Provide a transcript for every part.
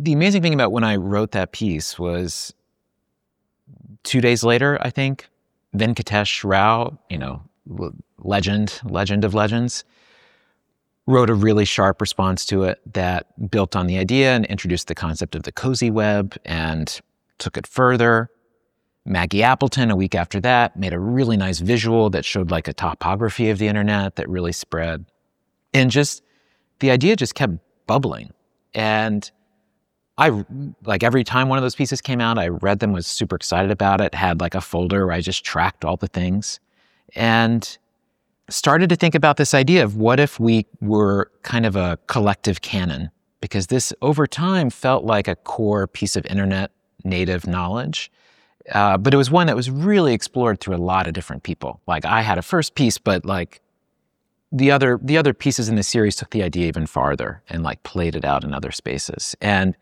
the amazing thing about when I wrote that piece was 2 days later, I think, Venkatesh Rao, legend of legends, wrote a really sharp response to it that built on the idea and introduced the concept of the cozy web and took it further. Maggie Appleton, a week after that, made a really nice visual that showed like a topography of the internet that really spread. And just, the idea just kept bubbling. And I, like every time one of those pieces came out, I read them, was super excited about it, had like a folder where I just tracked all the things. And started to think about this idea of what if we were kind of a collective canon? Because this, over time, felt like a core piece of internet native knowledge. But it was one that was really explored through a lot of different people. Like I had a first piece, but like the other pieces in the series took the idea even farther and like played it out in other spaces. And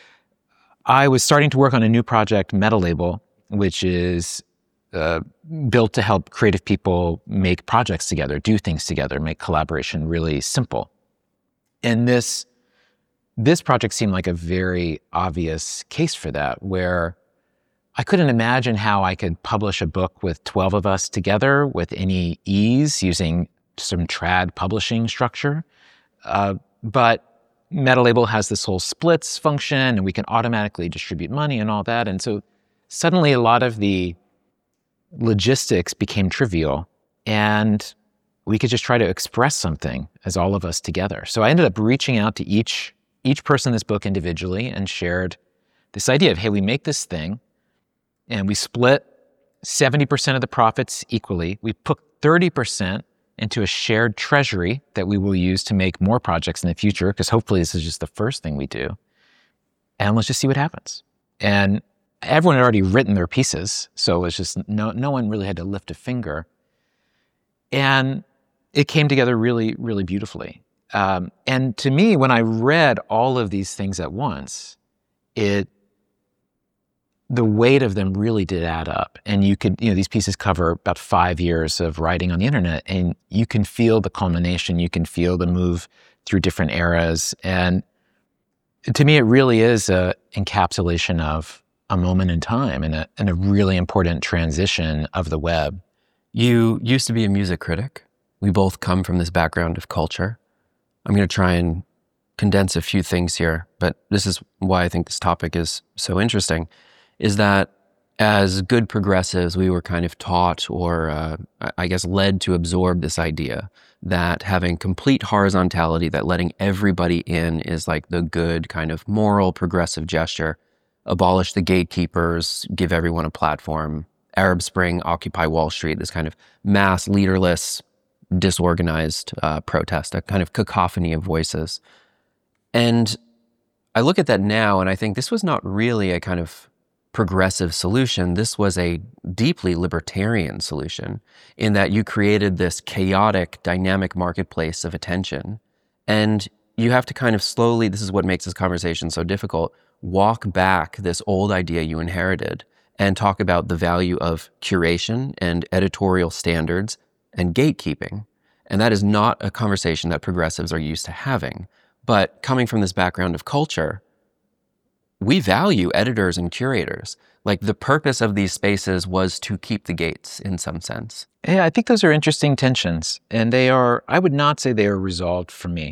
I was starting to work on a new project, MetaLabel, which is built to help creative people make projects together, do things together, make collaboration really simple. And this project seemed like a very obvious case for that, where I couldn't imagine how I could publish a book with 12 of us together with any ease using some trad publishing structure. But MetaLabel has this whole splits function, and we can automatically distribute money and all that. And so suddenly a lot of the logistics became trivial, and we could just try to express something as all of us together. So I ended up reaching out to each person in this book individually and shared this idea of, hey, we make this thing and we split 70% of the profits equally. We put 30% into a shared treasury that we will use to make more projects in the future, because hopefully this is just the first thing we do. And let's just see what happens. And everyone had already written their pieces, so it was just no one really had to lift a finger. And it came together really, really beautifully. And to me, when I read all of these things at once, the weight of them really did add up. And you could, these pieces cover about 5 years of writing on the internet, and you can feel the culmination, you can feel the move through different eras. And to me, it really is a encapsulation of a moment in time and a really important transition of the web. You used to be a music critic. We both come from this background of culture. I'm going to try and condense a few things here, but this is why I think this topic is so interesting, is that as good progressives, we were kind of taught or I guess led to absorb this idea that having complete horizontality, that letting everybody in is like the good kind of moral progressive gesture. Abolish the gatekeepers, give everyone a platform. Arab Spring, Occupy Wall Street, this kind of mass, leaderless, disorganized protest, a kind of cacophony of voices. And I look at that now and I think this was not really a kind of progressive solution. This was a deeply libertarian solution in that you created this chaotic, dynamic marketplace of attention. And you have to kind of slowly, this is what makes this conversation so difficult, walk back this old idea you inherited and talk about the value of curation and editorial standards and gatekeeping. And that is not a conversation that progressives are used to having. But coming from this background of culture, we value editors and curators. Like the purpose of these spaces was to keep the gates in some sense. Yeah, I think those are interesting tensions. And I would not say they are resolved for me.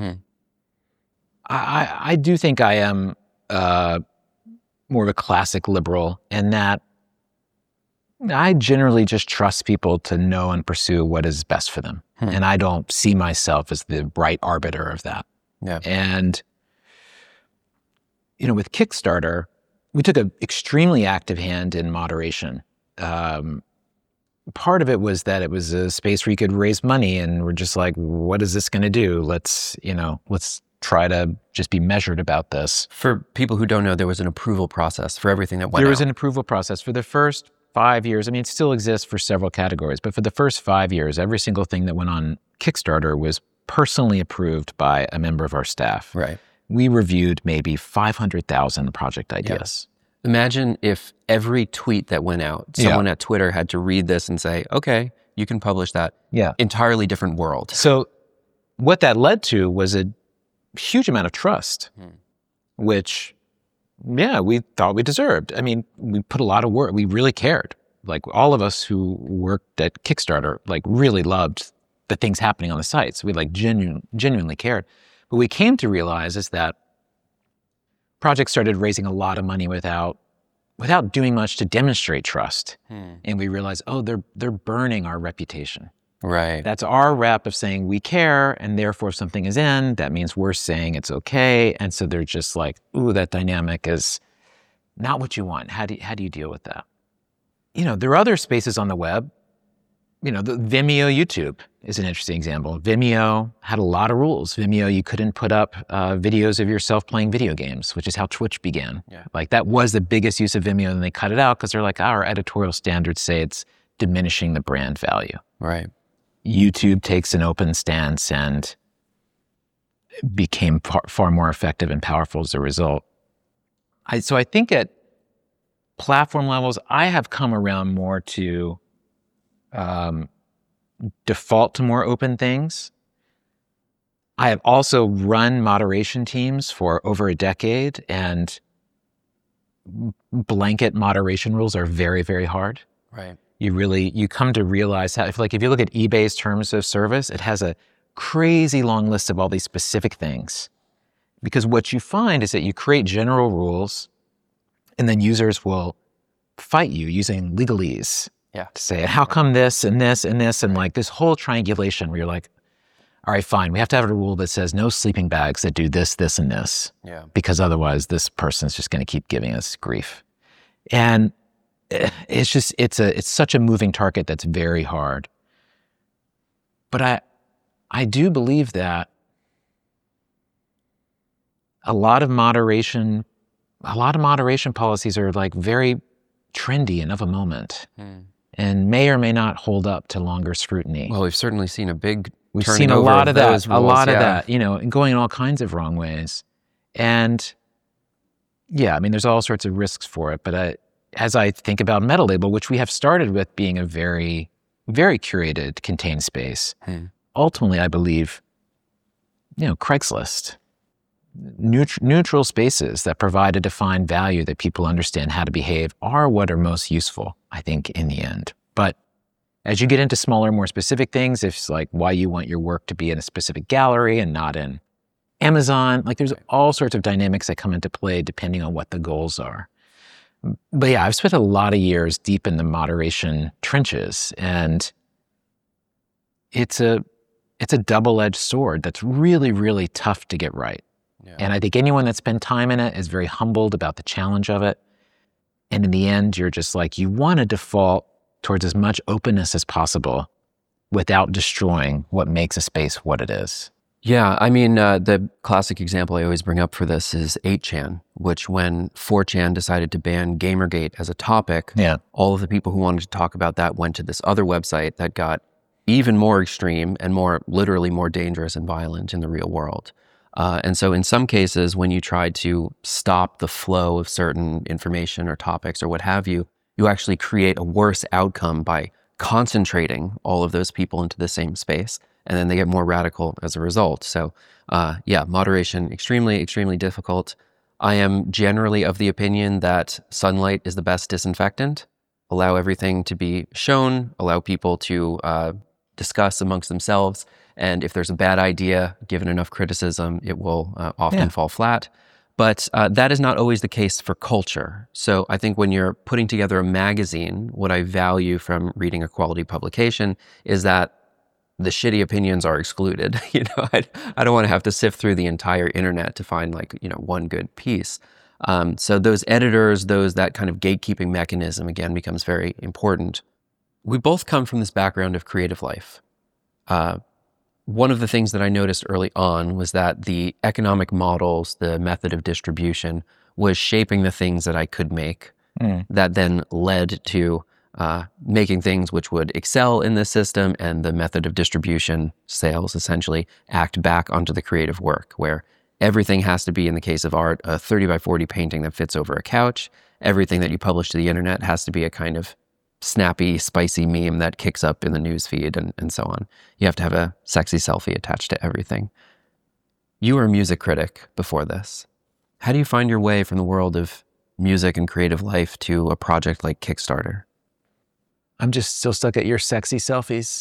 I do think I am more of a classic liberal in that I generally just trust people to know and pursue what is best for them. And I don't see myself as the right arbiter of that. Yeah. And, with Kickstarter, we took an extremely active hand in moderation. Part of it was that it was a space where you could raise money, and we're just like, what is this going to do? Let's try to just be measured about this. For people who don't know, there was an approval process for everything that went out. There was an approval process for the first 5 years. I mean, it still exists for several categories, but for the first 5 years, every single thing that went on Kickstarter was personally approved by a member of our staff. Right. We reviewed maybe 500,000 project ideas. Yeah. Imagine if every tweet that went out, someone at Twitter had to read this and say, okay, you can publish that. Yeah. Entirely different world. So what that led to was a huge amount of trust. which, yeah, we thought we deserved. I mean, we put a lot of work. We really cared. Like all of us who worked at Kickstarter, like really loved the things happening on the sites. We like genuinely cared. But we came to realize is that projects started raising a lot of money without doing much to demonstrate trust. And we realized, oh, they're burning our reputation. Right. That's our rep of saying we care, and therefore if something is in, that means we're saying it's okay. And so they're just like, ooh, that dynamic is not what you want. How do you deal with that? There are other spaces on the web. The Vimeo, YouTube is an interesting example. Vimeo had a lot of rules. Vimeo, you couldn't put up videos of yourself playing video games, which is how Twitch began. Yeah. Like that was the biggest use of Vimeo, and they cut it out because they're like, our editorial standards say it's diminishing the brand value. Right. YouTube takes an open stance and became far more effective and powerful as a result. So I think at platform levels, I have come around more to default to more open things. I have also run moderation teams for over a decade, and blanket moderation rules are very, very hard. Right. You come to realize how, if you look at eBay's terms of service, it has a crazy long list of all these specific things. Because what you find is that you create general rules, and then users will fight you using legalese to say, how come this and this and this, and like this whole triangulation where you're like, all right, fine, we have to have a rule that says no sleeping bags that do this, this, and this, because otherwise this person's just going to keep giving us grief. And it's such a moving target that's very hard. But I do believe that a lot of moderation policies are like very trendy and of a moment, and may or may not hold up to longer scrutiny. Well, we've certainly seen We've seen a lot of that, and going in all kinds of wrong ways. And yeah, I mean, there's all sorts of risks for it. But as I think about MetaLabel, which we have started with being a very, very curated, contained space, ultimately, I believe, Craigslist, neutral spaces that provide a defined value that people understand how to behave are what are most useful, I think, in the end. But as you get into smaller, more specific things, if it's like why you want your work to be in a specific gallery and not in Amazon, like there's all sorts of dynamics that come into play depending on what the goals are. But yeah, I've spent a lot of years deep in the moderation trenches, and it's a double-edged sword that's really, really tough to get right. Yeah. And I think anyone that spent time in it is very humbled about the challenge of it. And in the end, you're just like, you want to default towards as much openness as possible without destroying what makes a space what it is. Yeah, I mean, the classic example I always bring up for this is 8chan, which when 4chan decided to ban Gamergate as a topic, all of the people who wanted to talk about that went to this other website that got even more extreme and literally more dangerous and violent in the real world. And so in some cases, when you try to stop the flow of certain information or topics or what have you, you actually create a worse outcome by concentrating all of those people into the same space. And then they get more radical as a result. So moderation, extremely, extremely difficult. I am generally of the opinion that sunlight is the best disinfectant. Allow everything to be shown, allow people to discuss amongst themselves. And if there's a bad idea, given enough criticism, it will often fall flat. But that is not always the case for culture. So I think when you're putting together a magazine, what I value from reading a quality publication is that the shitty opinions are excluded. I don't want to have to sift through the entire internet to find one good piece. So those editors, that kind of gatekeeping mechanism again becomes very important. We both come from this background of creative life. One of the things that I noticed early on was that the economic models, the method of distribution was shaping the things that I could make that then led to making things which would excel in this system, and the method of distribution, sales, essentially act back onto the creative work, where everything has to be, in the case of art, a 30 by 40 painting that fits over a couch. Everything that you publish to the internet has to be a kind of snappy, spicy meme that kicks up in the news feed and so on. You have to have a sexy selfie attached to everything. You were a music critic before this. How do you find your way from the world of music and creative life to a project like Kickstarter? I'm just still stuck at your sexy selfies.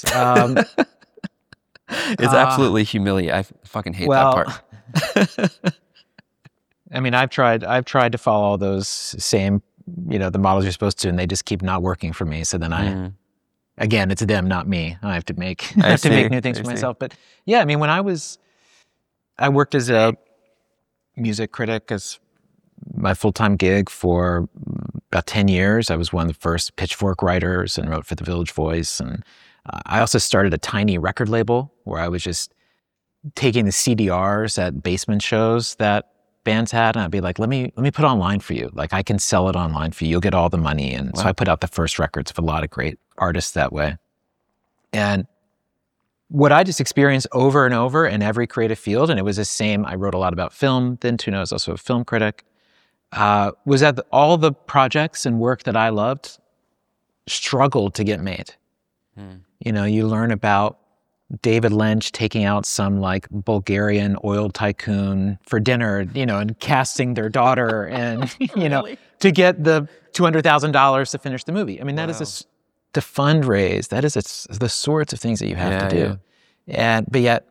It's absolutely humiliating. I fucking hate that well, part. I mean, I've tried to follow all those same, the models you're supposed to, and they just keep not working for me. So then again, it's them, not me. I have to make new things for myself. But yeah, I mean, when I worked as a music critic as my full-time gig for about 10 years. I was one of the first Pitchfork writers and wrote for the Village Voice. And I also started a tiny record label where I was just taking the CDRs at basement shows that bands had, and I'd be like, let me put online for you. Like, I can sell it online for you. You'll get all the money. And so I put out the first records of a lot of great artists that way. And what I just experienced over and over in every creative field, and it was the same, I wrote a lot about film then too, and I was also a film critic, was that all the projects and work that I loved struggled to get made. You learn about David Lynch taking out some like Bulgarian oil tycoon for dinner, and casting their daughter and, to get the $200,000 to finish the movie. I mean, that is to fundraise, that is the sorts of things that you have to do. Yeah. But yet,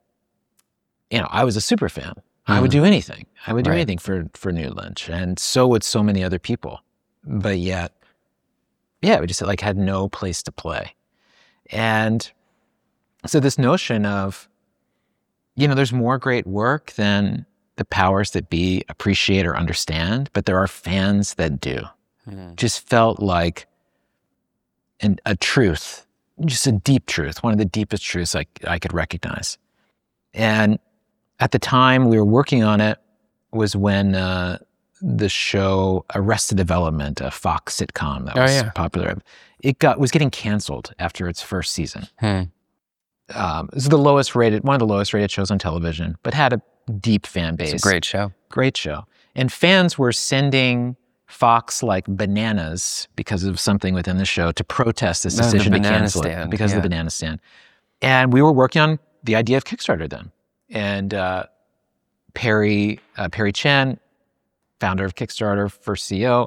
I was a super fan. I would do anything. I would do anything for New Lynch, and so would so many other people. But yet, we just like had no place to play. And so this notion of, there's more great work than the powers that be appreciate or understand, but there are fans that do. Just felt like a truth, just a deep truth, one of the deepest truths I could recognize. And at the time we were working on it was when the show Arrested Development, a Fox sitcom that was popular, was getting canceled after its first season. It was one of the lowest rated shows on television, but had a deep fan base. It's a great show. Great show. And fans were sending Fox like bananas because of something within the show to protest this decision to cancel it because of the banana stand. And we were working on the idea of Kickstarter then. And Perry Chen, founder of Kickstarter, first CEO,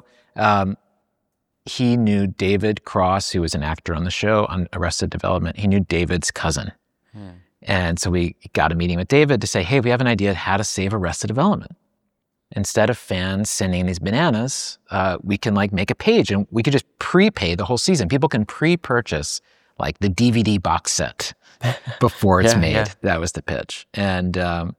he knew David Cross, who was an actor on the show on Arrested Development. He knew David's cousin. And so we got a meeting with David to say, hey, we have an idea of how to save Arrested Development. Instead of fans sending these bananas, we can like make a page and we could just prepay the whole season. People can pre-purchase like the DVD box set before it's made. Yeah. That was the pitch. And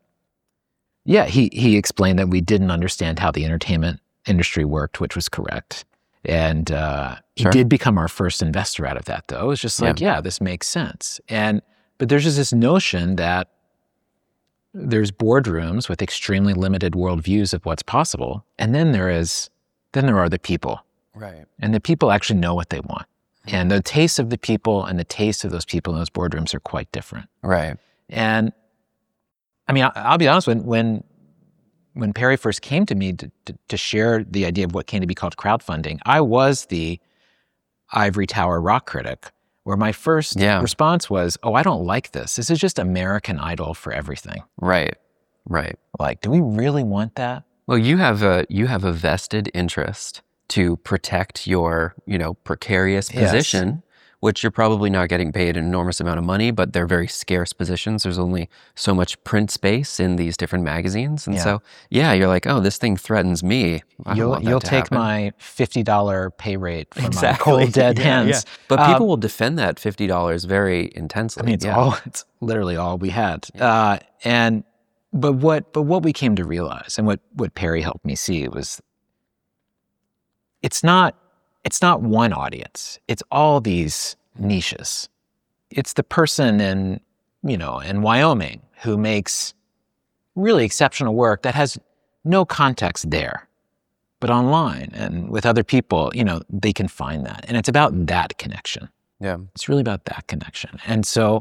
he explained that we didn't understand how the entertainment industry worked, which was correct. And he did become our first investor out of that, though. It was just like, this makes sense. But there's just this notion that there's boardrooms with extremely limited worldviews of what's possible. And then there are the people. Right. And the people actually know what they want. And the taste of the people and the taste of those people in those boardrooms are quite different. Right. And I mean, I'll be honest, when Perry first came to me to share the idea of what came to be called crowdfunding, I was the ivory tower rock critic, where my first response was, I don't like this. This is just American Idol for everything. Right. Like, do we really want that? Well, you have a vested interest to protect your, precarious position, which you're probably not getting paid an enormous amount of money, but they're very scarce positions. There's only so much print space in these different magazines. And so, you're like, this thing threatens me. You'll take my $50 pay rate from my cold, dead hands. Yeah. But people will defend that $50 very intensely. I mean, it's literally all we had. But what we came to realize and what Perry helped me see was it's not one audience. It's all these niches. It's the person in Wyoming who makes really exceptional work that has no context there, but online and with other people, they can find that. And it's about that connection. Yeah. It's really about that connection. And so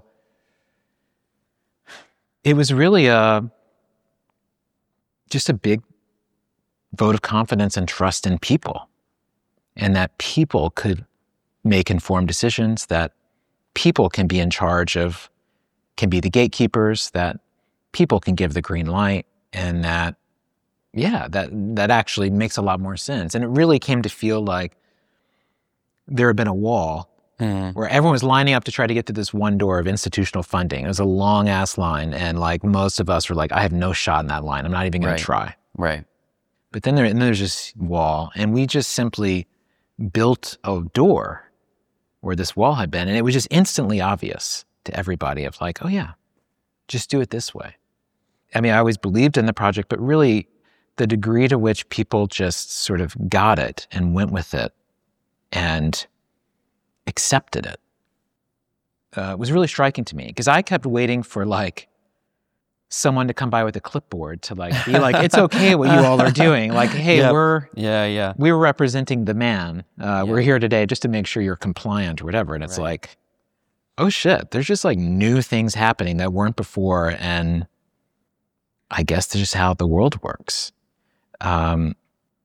it was really just a big vote of confidence and trust in people. And that people could make informed decisions, that people can be in charge of, can be the gatekeepers, that people can give the green light, and that, yeah, that actually makes a lot more sense. And it really came to feel like there had been a wall where everyone was lining up to try to get to this one door of institutional funding. It was a long ass line. And like most of us were like, I have no shot in that line. I'm not even going to try. Right. But then there's this wall, and we just simply built a door where this wall had been. And it was just instantly obvious to everybody of like, oh yeah, just do it this way. I mean, I always believed in the project, but really the degree to which people just sort of got it and went with it and accepted it was really striking to me, because I kept waiting for like someone to come by with a clipboard to like be like, it's okay what you all are doing. Like, hey, we're representing the man. We're here today just to make sure you're compliant or whatever. And it's like, oh shit, there's just like new things happening that weren't before. And I guess that's just how the world works. And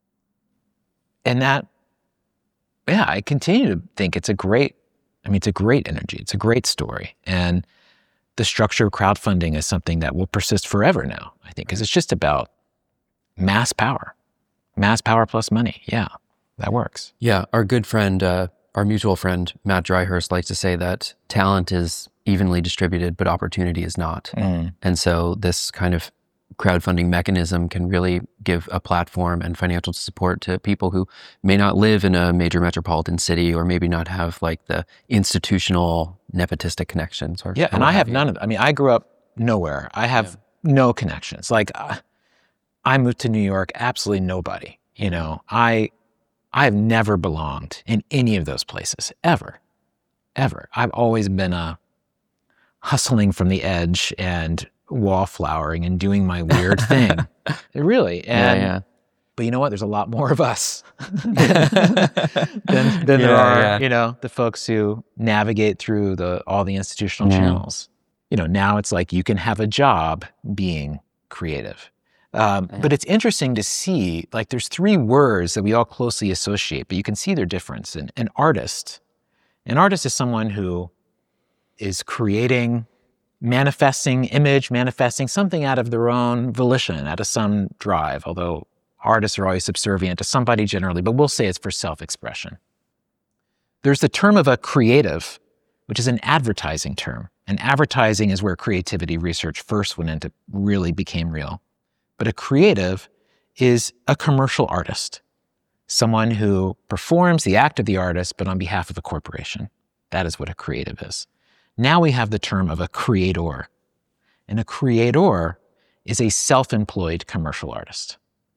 that, yeah, I continue to think it's a great energy. It's a great story. And the structure of crowdfunding is something that will persist forever now, I think, because it's just about mass power plus money. Yeah, that works. Yeah, our good friend, our mutual friend, Matt Dryhurst, likes to say that talent is evenly distributed, but opportunity is not. And so this kind of crowdfunding mechanism can really give a platform and financial support to people who may not live in a major metropolitan city, or maybe not have like the institutional nepotistic connections. Or and I have none of them. I mean, I grew up nowhere. I have no connections. Like I moved to New York, absolutely nobody. You know, I have never belonged in any of those places, ever. I've always been hustling from the edge and wallflowering and doing my weird thing. Really. And, but you know what? There's a lot more of us than there are, you know, the folks who navigate through all the institutional channels. You know, now it's like you can have a job being creative. But it's interesting to see, like, there's three words that we all closely associate, but you can see their difference. An artist is someone who is creating, manifesting something out of their own volition, out of some drive, although artists are always subservient to somebody generally, but we'll say it's for self-expression. There's the term of a creative, which is an advertising term. And advertising is where creativity research first became real. But a creative is a commercial artist, someone who performs the act of the artist, but on behalf of a corporation. That is what a creative is. Now we have the term of a creator. And a creator is a self-employed commercial artist.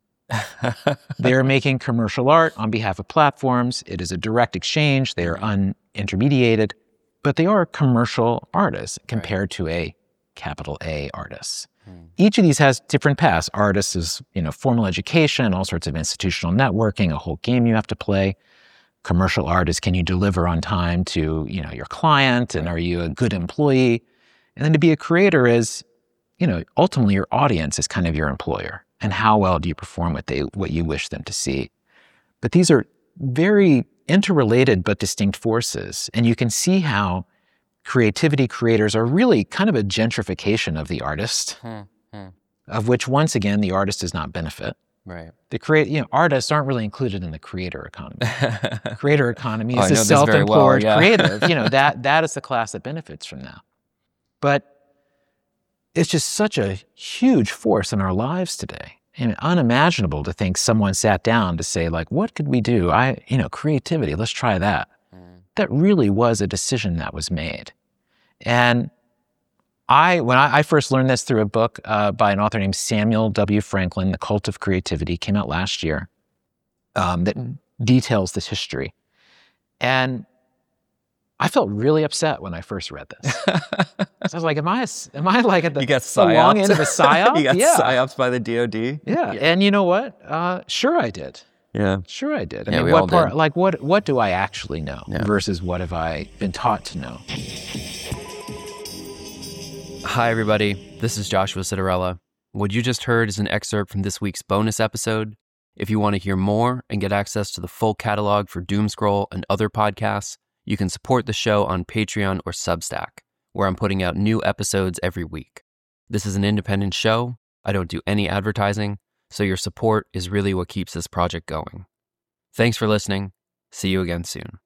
They are making commercial art on behalf of platforms. It is a direct exchange. They are unintermediated, but they are commercial artists compared to a capital A artist. Each of these has different paths. Artists is, you know, formal education, all sorts of institutional networking, a whole game you have to play. Commercial art is, can you deliver on time to, you know, your client, and are you a good employee? And then to be a creator is, you know, ultimately your audience is kind of your employer, and how well do you perform what you wish them to see. But these are very interrelated but distinct forces, and you can see how creativity creators are really kind of a gentrification of the artist, of which, once again, the artist does not benefit. Right. Artists aren't really included in the creator economy. Creator economy is the self-employed creative. You know, that is the class that benefits from that. But it's just such a huge force in our lives today. And unimaginable to think someone sat down to say, like, what could we do? Creativity, let's try that. That really was a decision that was made. And when I first learned this through a book by an author named Samuel W. Franklin, The Cult of Creativity, came out last year, that details this history. And I felt really upset when I first read this. So I was like, am I like at the long end of a psyop? You got psyops by the DOD? Yeah. And you know what? Sure I did. Yeah. Sure I did. I mean, we all did. Like, what do I actually know versus what have I been taught to know? Hi, everybody. This is Joshua Citarella. What you just heard is an excerpt from this week's bonus episode. If you want to hear more and get access to the full catalog for Doomscroll and other podcasts, you can support the show on Patreon or Substack, where I'm putting out new episodes every week. This is an independent show. I don't do any advertising, so your support is really what keeps this project going. Thanks for listening. See you again soon.